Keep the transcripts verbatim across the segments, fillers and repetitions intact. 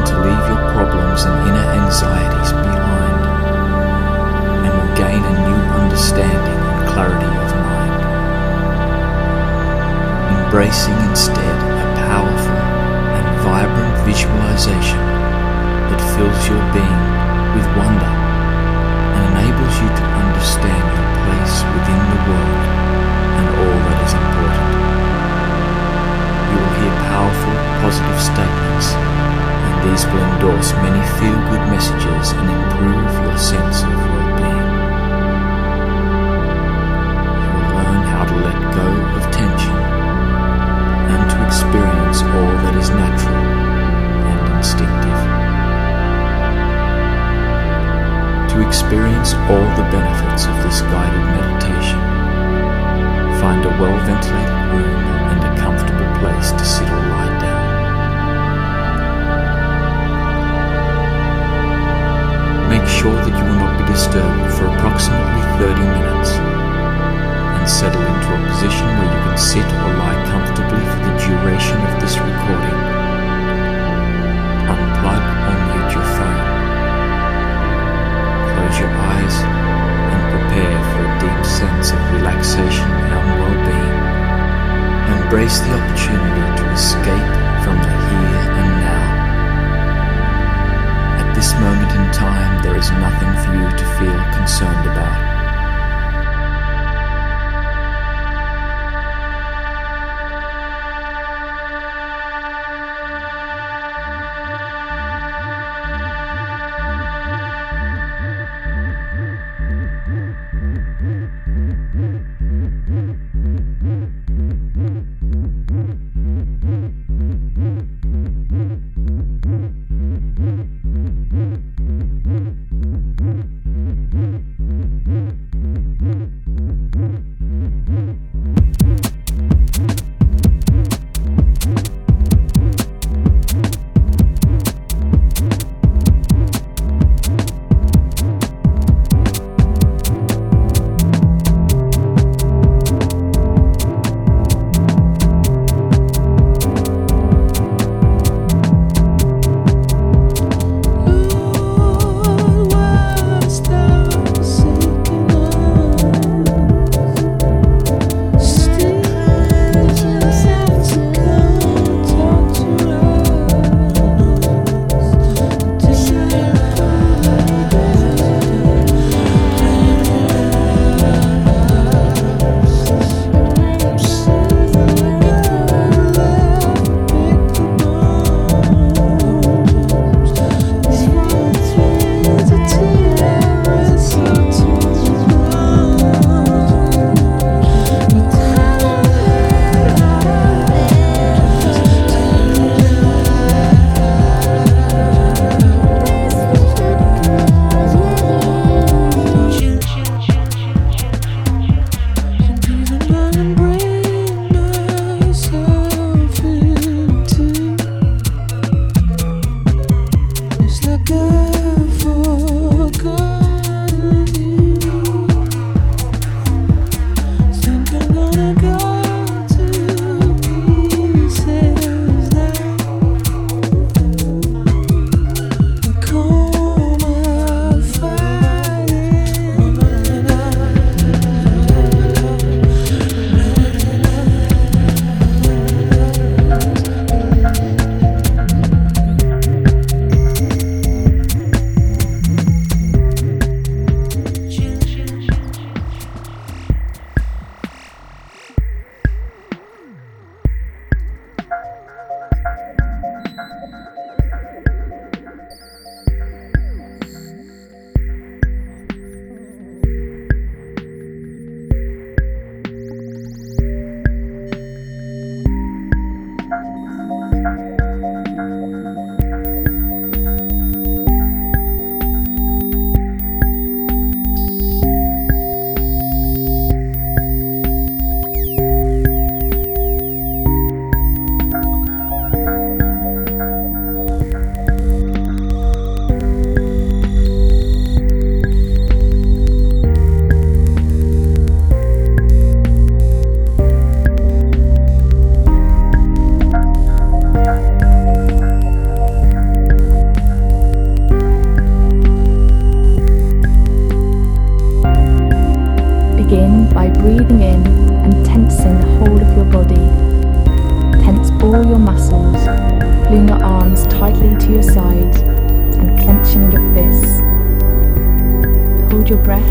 to leave your problems and inner anxieties behind, and will gain a new understanding and clarity of mind. Embracing instead a powerful and vibrant visualization that fills your being with wonder and enables you to understand your place within the world and all that is important. You will hear powerful, positive statements, and these will endorse many feel-good messages and improve your sense of well-being. You will learn how to let go of tension and to experience all that is natural and instinctive. To experience all the benefits of this guided meditation, find a well-ventilated room and a comfortable place to sit or lie down. Make sure that you will not be disturbed for approximately thirty minutes, and settle into a position where you can sit or lie comfortably for the duration of this recording. Unplug or mute your phone. Close your eyes and prepare for a deep sense of relaxation and well-being. Embrace the opportunity to escape from the here and now. At this moment in time, there is nothing for you to feel concerned about. drawing your arms tightly to your side and clenching your fists. Hold your breath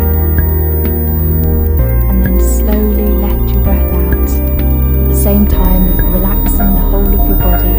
and then slowly let your breath out, at the same time as relaxing the whole of your body.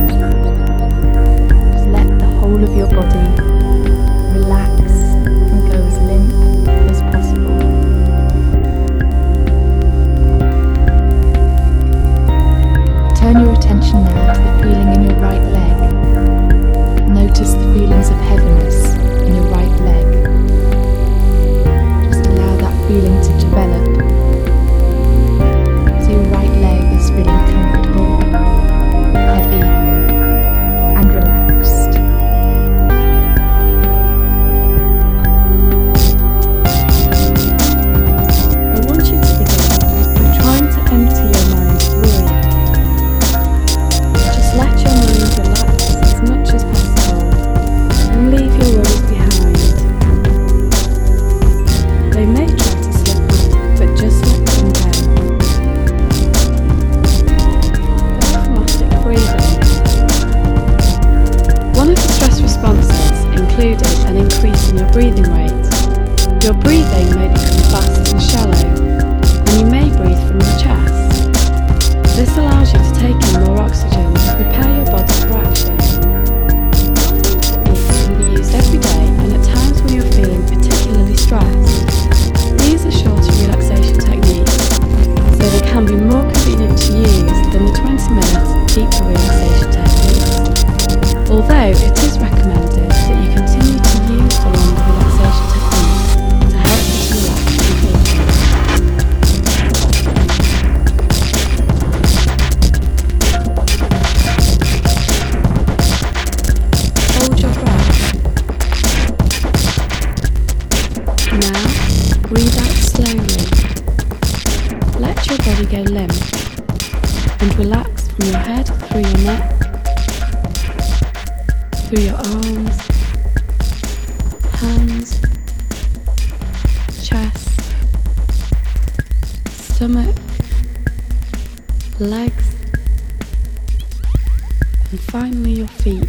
Just let the whole of your body relax and go as limp as possible. Turn your attention now to the feeling in your right leg. Notice the feelings of heaviness in your right leg. Just allow that feeling to develop. So your right leg is feeling comfortable, heavy, and relaxed. I want you to begin by trying to empty your mind of worry. Just let your mind relax as much as possible and leave your worries behind. They may try to slip up, but just let them go. Diaphragmatic breathing. One of the stress responses included an increase in your breathing rate. Your breathing may become fast and shallow, and you may breathe from your chest. This allows you to take in more oxygen and prepare your body for action. These can be used every day and at times when you're feeling particularly stressed. These are shorter relaxation techniques, so they can be more convenient to use than the twenty minute deeper relaxation techniques. Although it is recommended that you continue to use the longer relaxation techniques to help you to relax completely. Hold your breath. Now, breathe out slowly. Let your body go limp and relax from your head through your neck, through your arms, hands, chest, stomach, legs, and finally your feet.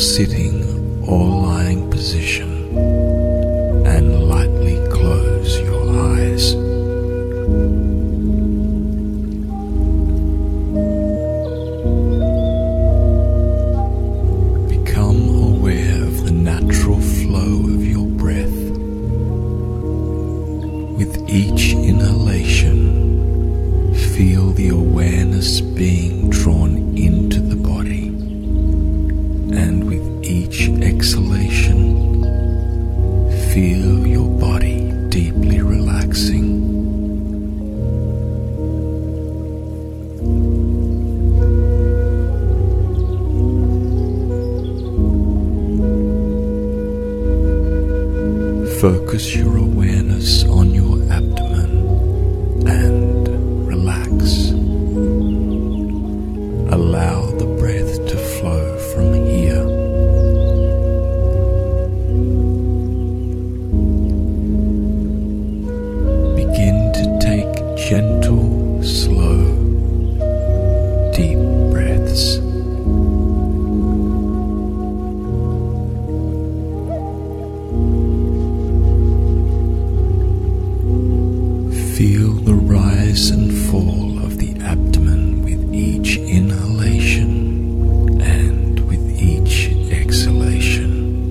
sitting or lying position and lightly close your eyes. Become aware of the natural flow of your breath. With each inhalation, feel the awareness being drawn into the body, and with each exhalation, feel your body deeply relaxing. Focus your awareness on your abdomen and relax. Allow the breath to flow from here. Begin to take gentle, slow, deep breaths. Feel the rise and fall of the abdomen with each inhalation and with each exhalation.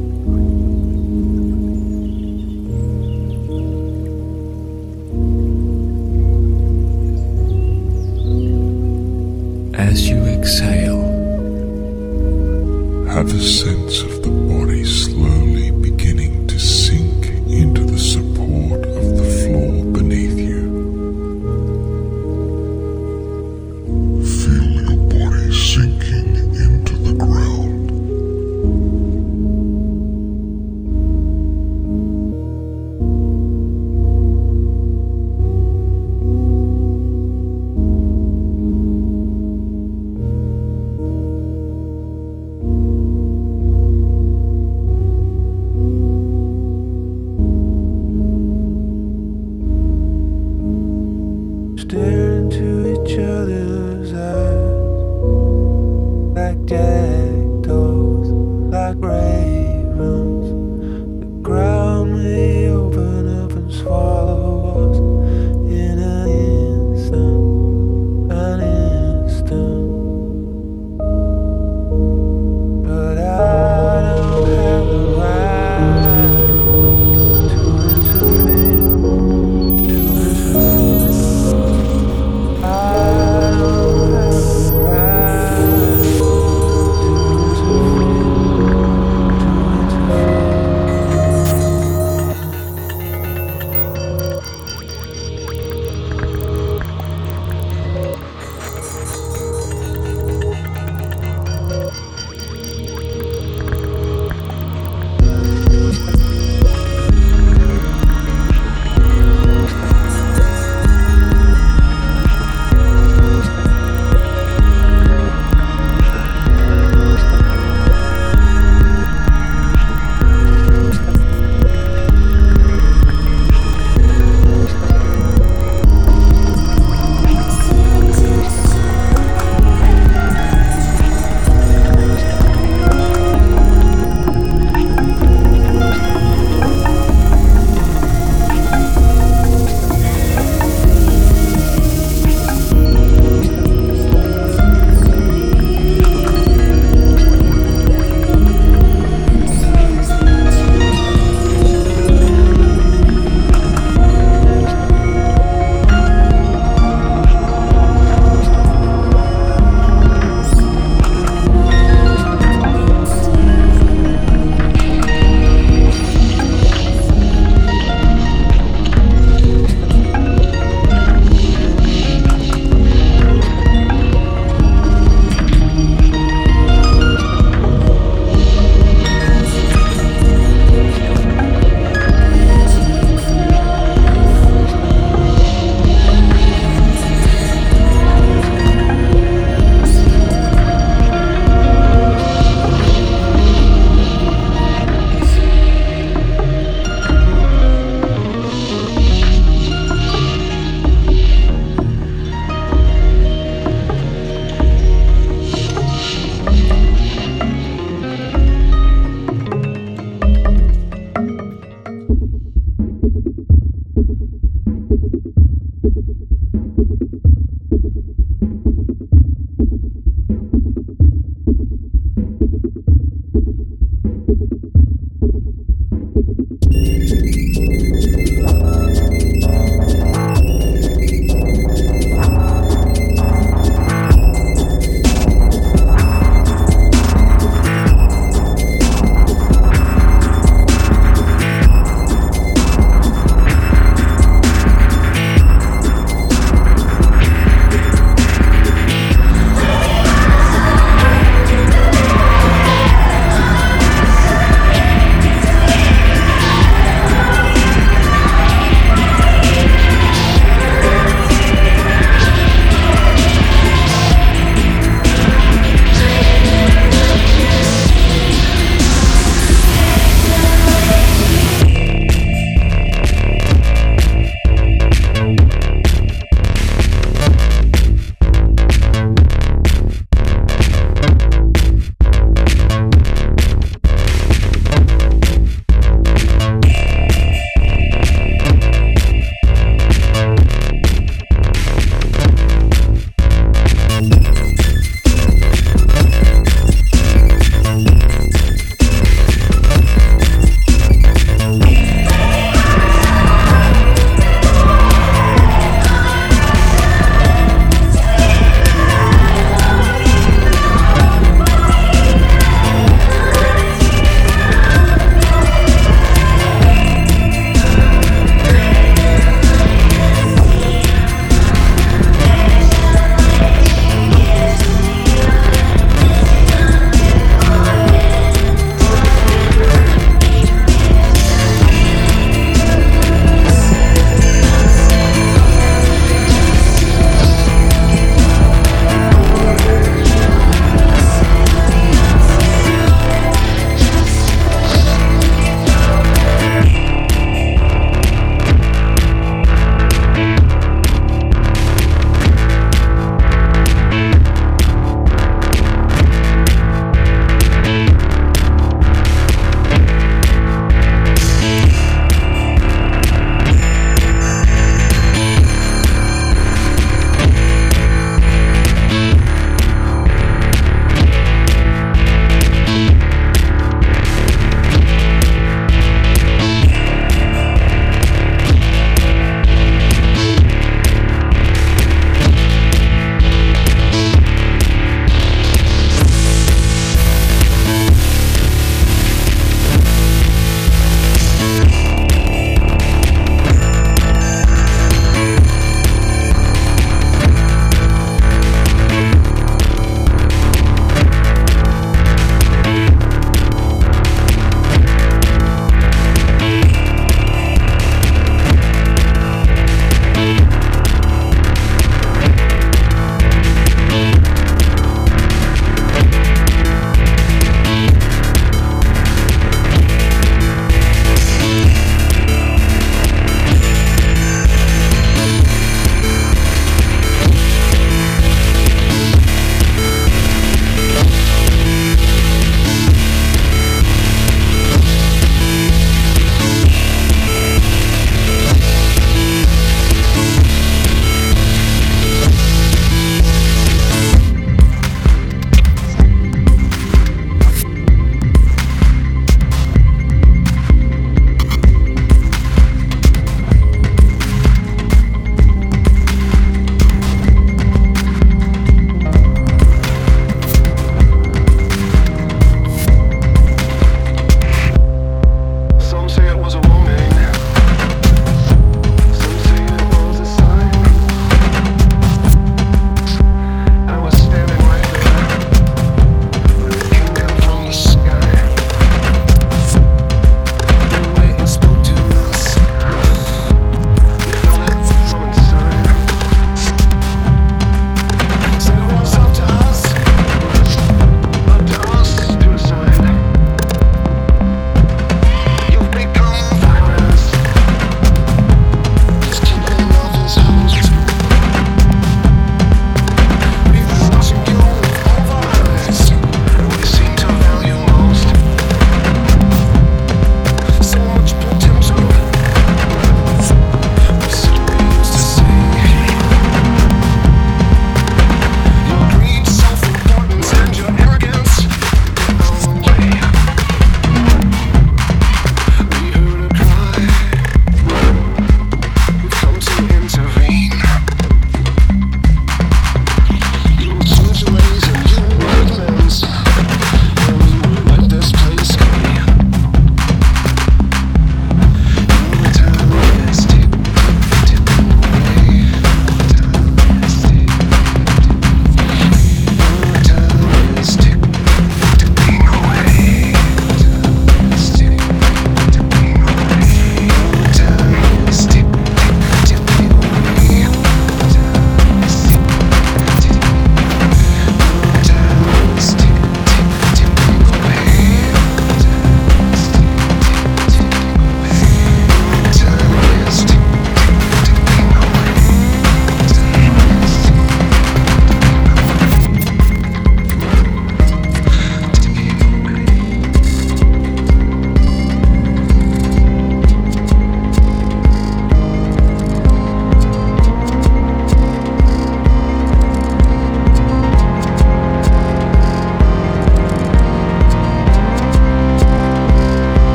As you exhale, have a sense of the body slowly beginning to sink into the support of the floor beneath you. Feel your body sinking into the ground.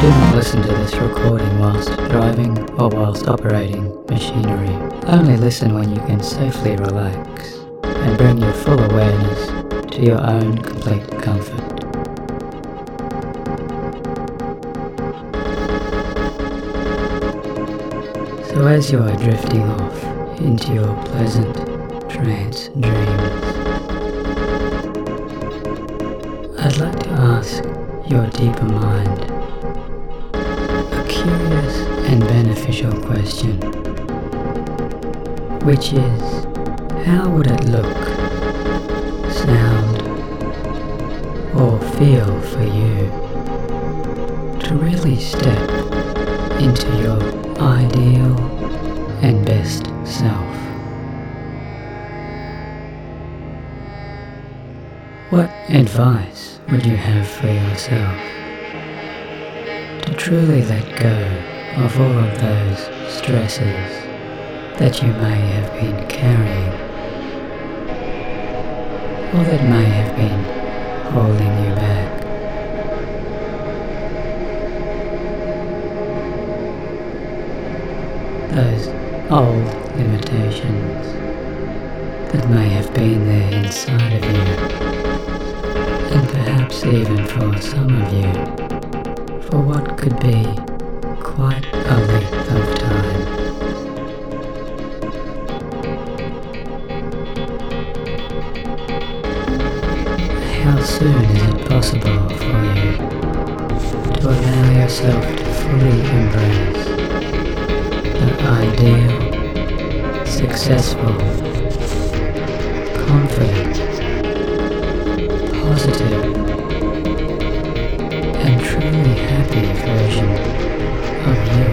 Do not listen to this recording whilst driving or whilst operating machinery. Only listen when you can safely relax and bring your full awareness to your own complete comfort. So as you are drifting off into your pleasant trance dreams, I'd like to ask your deeper mind a curious and beneficial question, which is, how would it look, sound, or feel for you to really step into your ideal and best self? What advice would you have for yourself to truly let go of all of those stresses that you may have been carrying, or that may have been holding you back? Those old limitations that may have been there inside of you, and perhaps even for some of you, for what could be quite a length of time. How soon is it possible for you to allow yourself to fully embrace the ideal, successful, confident, positive, and truly happy version of you?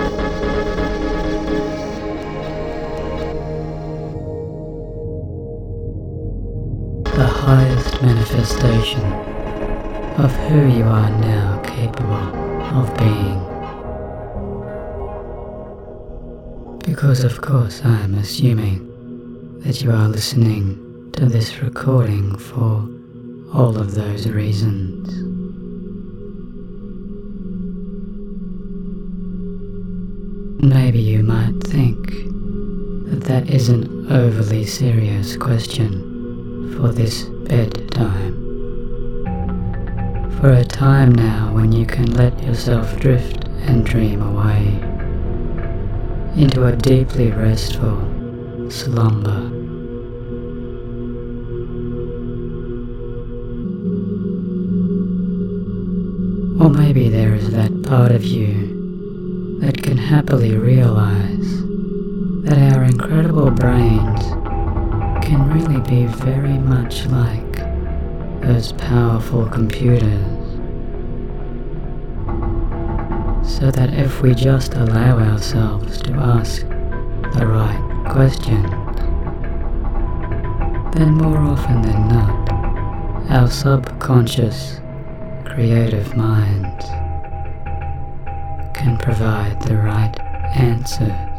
The highest manifestation of who you are now capable of being. Because of course I am assuming that you are listening to this recording for all of those reasons. Maybe you might think that that is an overly serious question for this bedtime. For a time now when you can let yourself drift and dream away into a deeply restful slumber. Or maybe there is that part of you that can happily realize that our incredible brains can really be very much like those powerful computers, so that if we just allow ourselves to ask the right questions, then more often than not, our subconscious creative minds can provide the right answers.